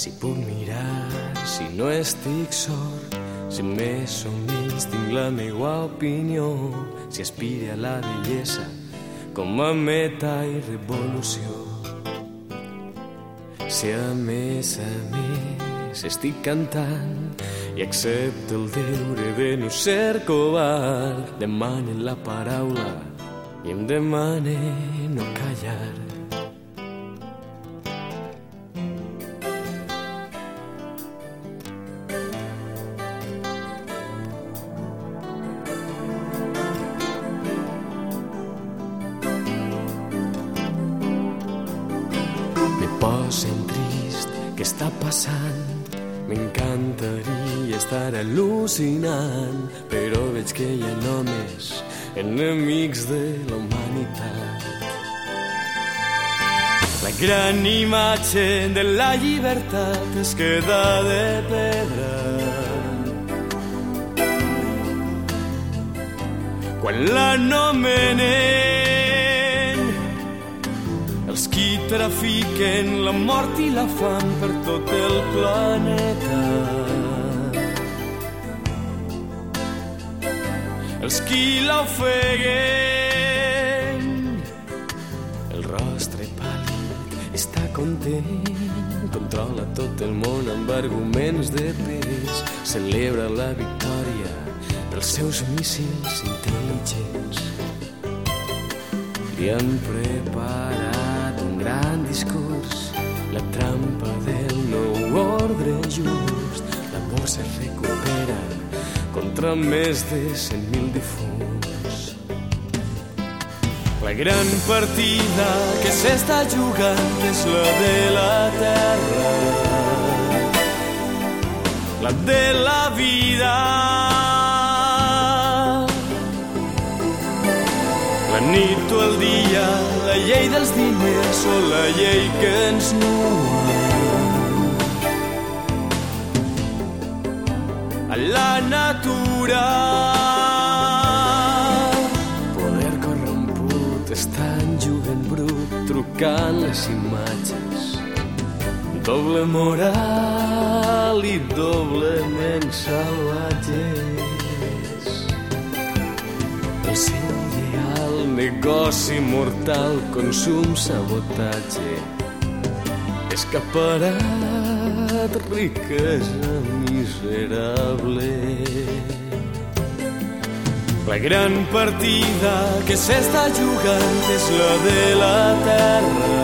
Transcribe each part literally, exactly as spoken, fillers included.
si puc mirar, si no estic sort, si més o menys tinc la meva opinió, si aspire a la bellesa com a meta i revolució. Si a més a més estic cantant i accepto el deure de no ser covard, demane la paraula i em demane no callar. Me posen trist, què està passant? M'encantaria estar al·lucinant, però veig que hi ha homes enemics de la humanitat. La gran imatge de la llibertat es queda de pedra quan l'anomenen els qui trafiquen la mort i la fam per tot el planeta. Els qui l'ofeguen, el rostre pàl·lid està content, controla tot el món amb arguments de pes, celebra la victòria dels seus míssils intel·ligents. Li han preparat un gran discurs, la trampa del nou ordre just. L'amor se recupera contra més de cent mil difunts. La gran partida que s'està jugant és la de la terra, la de la vida. La nit o el dia, la llei dels diners o la llei que ens nua. A la natura, poder corromput està en jugant brut, trucant les imatges. Doble moral i doblement salvatges. El seu ideal, negoci mortal, consum, sabotatge, escaparat, riquesa miserable. La gran partida que s'està jugant és la de la terra,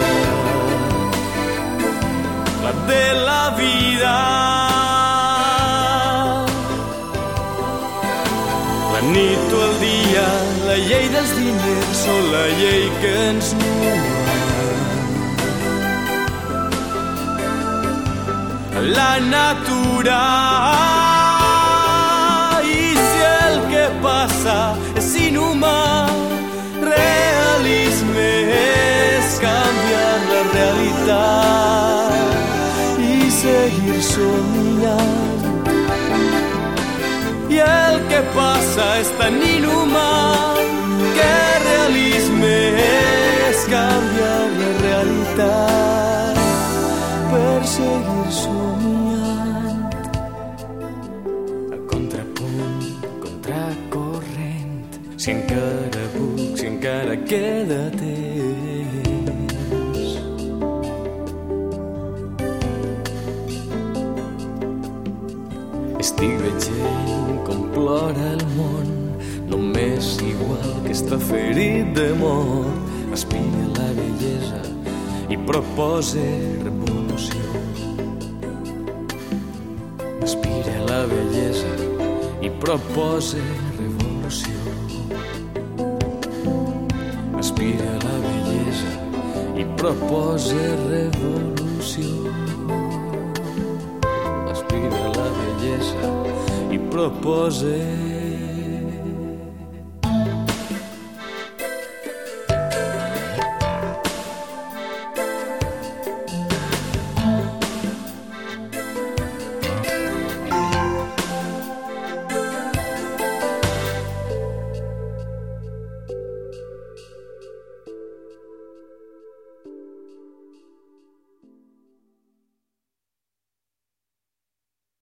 la de la vida. La nit o el dia, la llei dels diners o la llei que ens nua. La natura, i si el que passa és inhumà, realisme és canviar la realitat i seguir somiant. I el que passa és tan inhumà que realisme és canviar la realitat per seguir somiant. A contrapunt, contracorrent, si encara puc, si encara queda temps. Estic veient com plora el món, només igual que està ferit d'amor. Aspira a la bellesa i propose revolució. Aspira a la bellesa i propose revolució. Aspira a la bellesa i propose revolució. Aspira a la bellesa i propose